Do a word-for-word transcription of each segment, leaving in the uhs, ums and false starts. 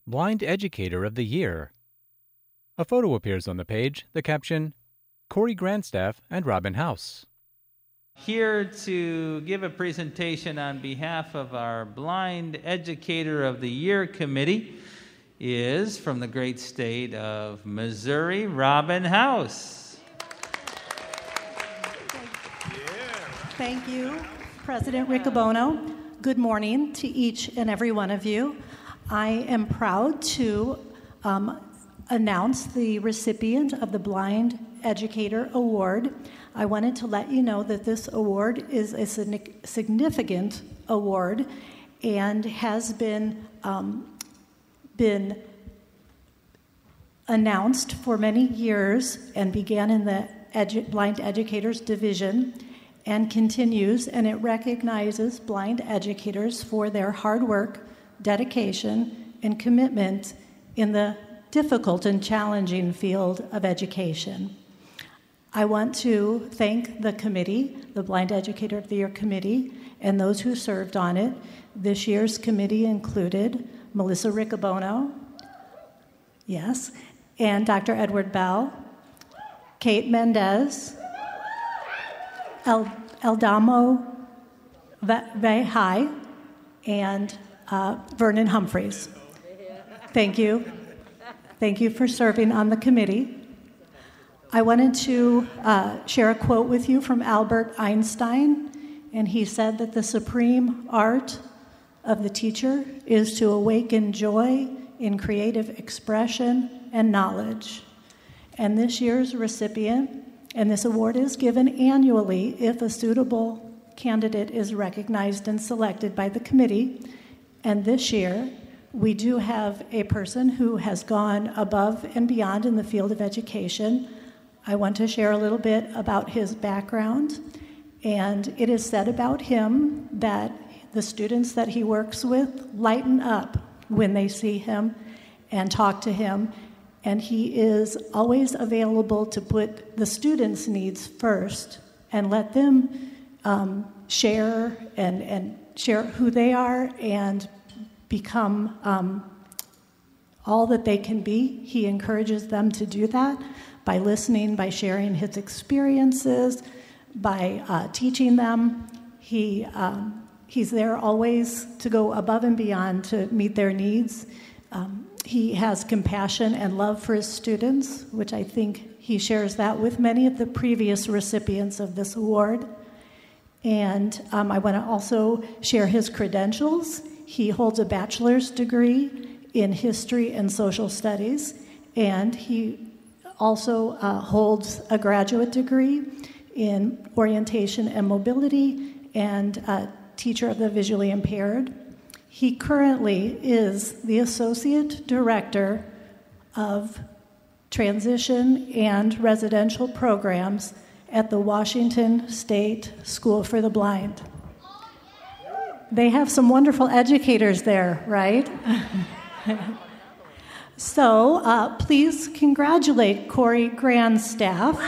Blind Educator of the Year. A photo appears on the page, the caption, Corey Grandstaff and Robin House. Here to give a presentation on behalf of our Blind Educator of the Year Committee is from the great state of Missouri, Robin House. Thank you, President Riccobono. Good morning to each and every one of you. I am proud to um, announce the recipient of the Blind Educator Award. I wanted to let you know that this award is a significant award and has been um, been announced for many years and began in the edu- Blind Educators Division and continues, and it recognizes blind educators for their hard work, dedication, and commitment in the difficult and challenging field of education. I want to thank the committee, the Blind Educator of the Year Committee, and those who served on it. This year's committee included Melissa Riccobono, yes, and Doctor Edward Bell, Kate Mendez, El, Eldamo Vehai, and uh, Vernon Humphreys. Thank you. Thank you for serving on the committee. I wanted to uh, share a quote with you from Albert Einstein, and he said that the supreme art of the teacher is to awaken joy in creative expression and knowledge. And this year's recipient, and this award is given annually if a suitable candidate is recognized and selected by the committee. And this year, we do have a person who has gone above and beyond in the field of education. I want to share a little bit about his background. And it is said about him that the students that he works with lighten up when they see him and talk to him. And he is always available to put the students' needs first and let them um, share and, and share who they are and become um, all that they can be. He encourages them to do that by listening, by sharing his experiences, by uh, teaching them. He um, he's there always to go above and beyond to meet their needs. Um, he has compassion and love for his students, which I think he shares that with many of the previous recipients of this award. And um, I want to also share his credentials. He holds a bachelor's degree in history and social studies, and he also uh, holds a graduate degree in orientation and mobility and a teacher of the visually impaired. He currently is the Associate Director of Transition and Residential Programs at the Washington State School for the Blind. They have some wonderful educators there, right? So uh, please congratulate Corey Grandstaff.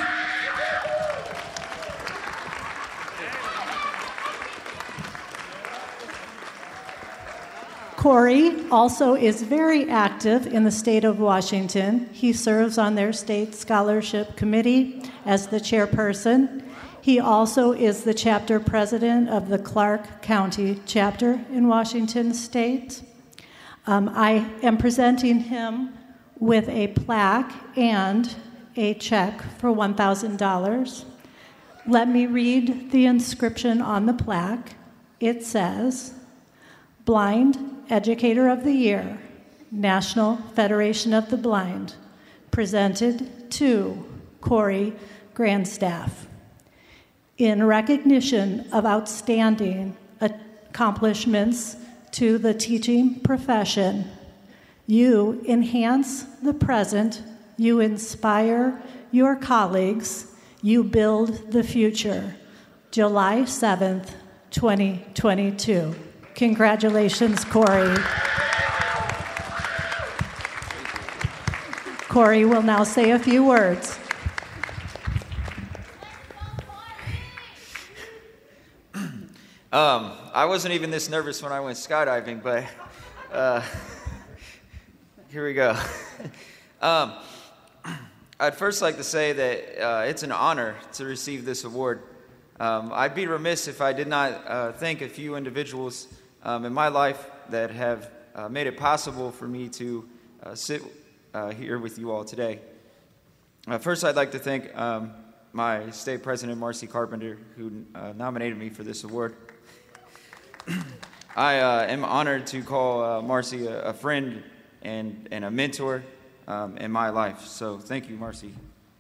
Corey also is very active in the state of Washington. He serves on their state scholarship committee as the chairperson. He also is the chapter president of the Clark County chapter in Washington State. Um, I am presenting him with a plaque and a check for one thousand dollars. Let me read the inscription on the plaque. It says, Blind Educator of the Year, National Federation of the Blind, presented to Corey Grandstaff. In recognition of outstanding accomplishments to the teaching profession, you enhance the present, you inspire your colleagues, you build the future. July seventh, twenty twenty-two. Congratulations, Corey. Corey will now say a few words. Um, I wasn't even this nervous when I went skydiving, but uh, Here we go. um, I'd first like to say that uh, it's an honor to receive this award. Um, I'd be remiss if I did not uh, thank a few individuals um, in my life that have uh, made it possible for me to uh, sit uh, here with you all today. Uh, first, I'd like to thank um, my state president, Marcy Carpenter, who uh, nominated me for this award. I uh, am honored to call uh, Marcy a, a friend and, and a mentor um, in my life. So thank you, Marcy.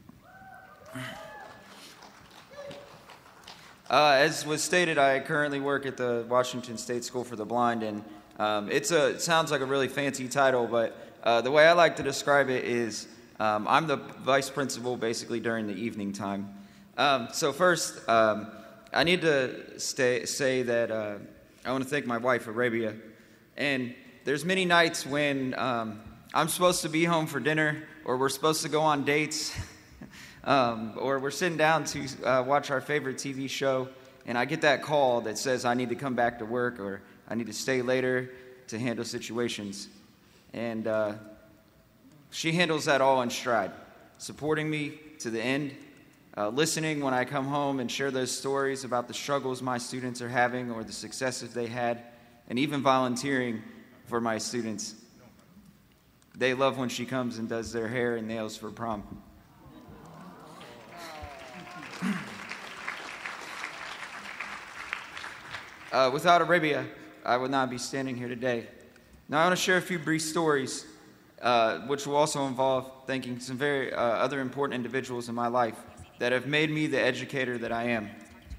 Uh, as was stated, I currently work at the Washington State School for the Blind, and um, it's a, it sounds like a really fancy title, but uh, the way I like to describe it is um, I'm the vice principal basically during the evening time. Um, so first, um, I need to stay, say that uh, I want to thank my wife, Arabia, and there's many nights when um, I'm supposed to be home for dinner, or we're supposed to go on dates, Um, or we're sitting down to uh, watch our favorite T V show, and I get that call that says I need to come back to work or I need to stay later to handle situations. And uh, she handles that all in stride, supporting me to the end, uh, listening when I come home and share those stories about the struggles my students are having or the successes they had, and even volunteering for my students. They love when she comes and does their hair and nails for prom. Uh, without Arabia, I would not be standing here today. Now I want to share a few brief stories, uh, which will also involve thanking some very uh, other important individuals in my life that have made me the educator that I am.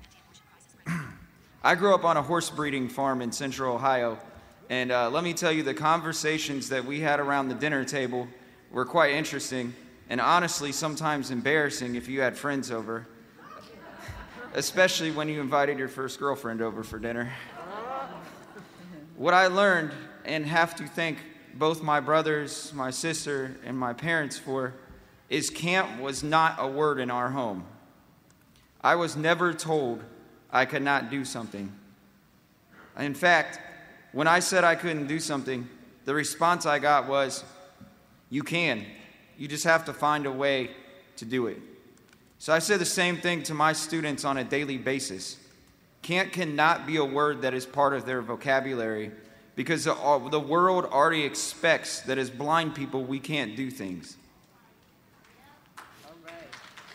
I grew up on a horse breeding farm in central Ohio, and uh, let me tell you, the conversations that we had around the dinner table were quite interesting, and honestly sometimes embarrassing if you had friends over. Especially when you invited your first girlfriend over for dinner. What I learned, and have to thank both my brothers, my sister, and my parents for, is camp was not a word in our home. I was never told I could not do something. In fact, when I said I couldn't do something, the response I got was, "You can. You just have to find a way to do it." So I say the same thing to my students on a daily basis. Can't cannot be a word that is part of their vocabulary because the, uh, the world already expects that as blind people we can't do things. All right.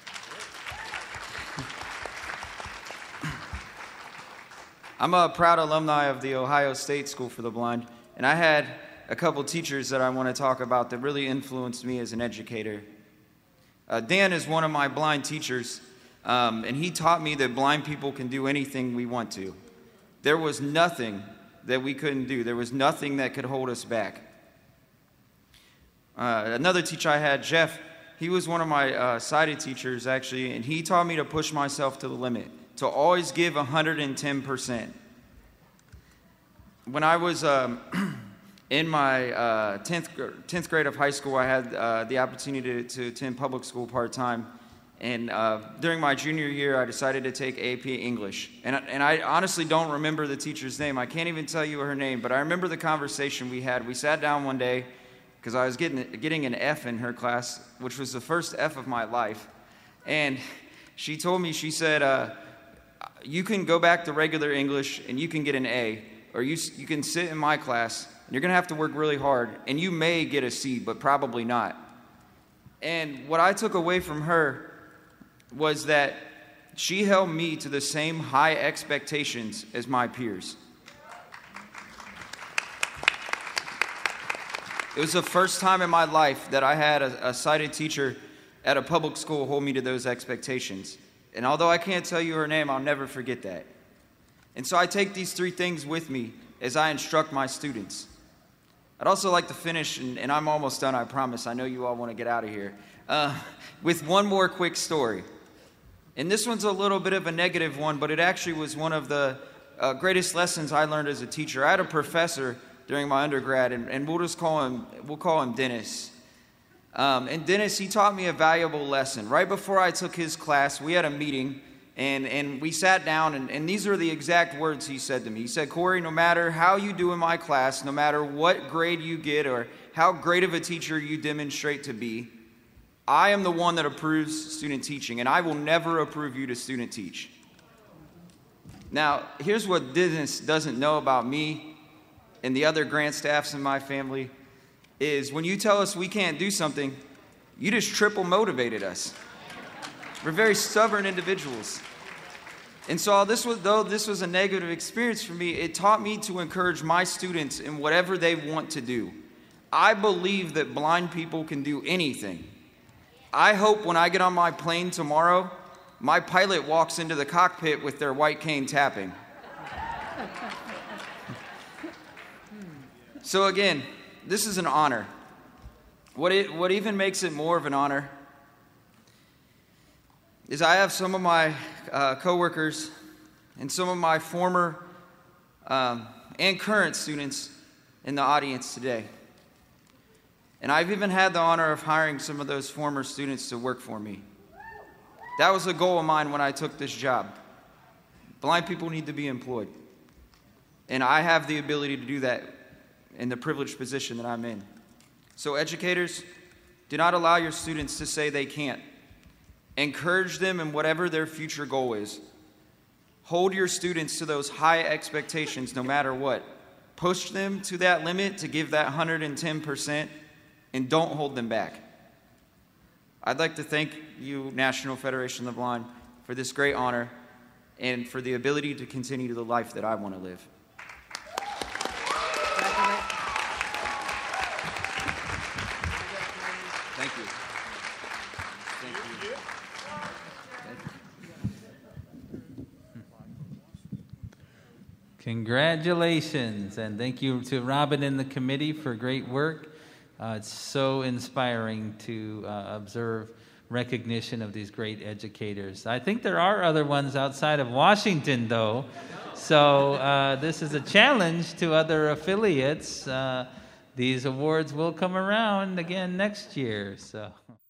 I'm a proud alumni of the Ohio State School for the Blind, and I had a couple teachers that I want to talk about that really influenced me as an educator. Uh, Dan is one of my blind teachers, um, and he taught me that blind people can do anything we want to. There was nothing that we couldn't do. There was nothing that could hold us back. Uh, another teacher I had, Jeff, he was one of my uh, sighted teachers, actually, and he taught me to push myself to the limit, to always give one hundred ten percent. When I was um, in my uh, tenth, tenth grade of high school, I had uh, the opportunity to, to attend public school part-time. And uh, during my junior year, I decided to take A P English. And, and I honestly don't remember the teacher's name. I can't even tell you her name, but I remember the conversation we had. We sat down one day, because I was getting, getting an F in her class, which was the first F of my life. And she told me, she said, uh, you can go back to regular English and you can get an A, or you, you can sit in my class. You're going to have to work really hard, and you may get a C, but probably not. And what I took away from her was that she held me to the same high expectations as my peers. It was the first time in my life that I had a, a sighted teacher at a public school hold me to those expectations. And although I can't tell you her name, I'll never forget that. And so I take these three things with me as I instruct my students. I'd also like to finish, and, and I'm almost done, I promise. I know you all want to get out of here. Uh, with one more quick story. And this one's a little bit of a negative one, but it actually was one of the uh, greatest lessons I learned as a teacher. I had a professor during my undergrad, and, and we'll just call him, we'll call him Dennis. Um, and Dennis, he taught me a valuable lesson. Right before I took his class, we had a meeting, and, and we sat down, and, and these are the exact words he said to me. He said, "Corey, no matter how you do in my class, no matter what grade you get or how great of a teacher you demonstrate to be. I am the one that approves student teaching, and I will never approve you to student teach. Now, here's what Dennis doesn't know about me and the other grant staffs in my family is when you tell us we can't do something, you just triple motivated us. We're very stubborn individuals. And so this was, though this was a negative experience for me, it taught me to encourage my students in whatever they want to do. I believe that blind people can do anything. I hope when I get on my plane tomorrow, my pilot walks into the cockpit with their white cane tapping. So again, this is an honor. What, it, what even makes it more of an honor is I have some of my uh, coworkers and some of my former um, and current students in the audience today. And I've even had the honor of hiring some of those former students to work for me. That was a goal of mine when I took this job. Blind people need to be employed. And I have the ability to do that in the privileged position that I'm in. So educators, do not allow your students to say they can't. Encourage them in whatever their future goal is. Hold your students to those high expectations no matter what. Push them to that limit to give that one hundred ten percent and don't hold them back. I'd like to thank you, National Federation of the Blind, for this great honor and for the ability to continue the life that I want to live. Thank you. Thank you. Congratulations, and thank you to Robin and the committee for great work. Uh, it's so inspiring to uh, observe recognition of these great educators. I think there are other ones outside of Washington, though. So uh, this is a challenge to other affiliates. Uh, these awards will come around again next year. So.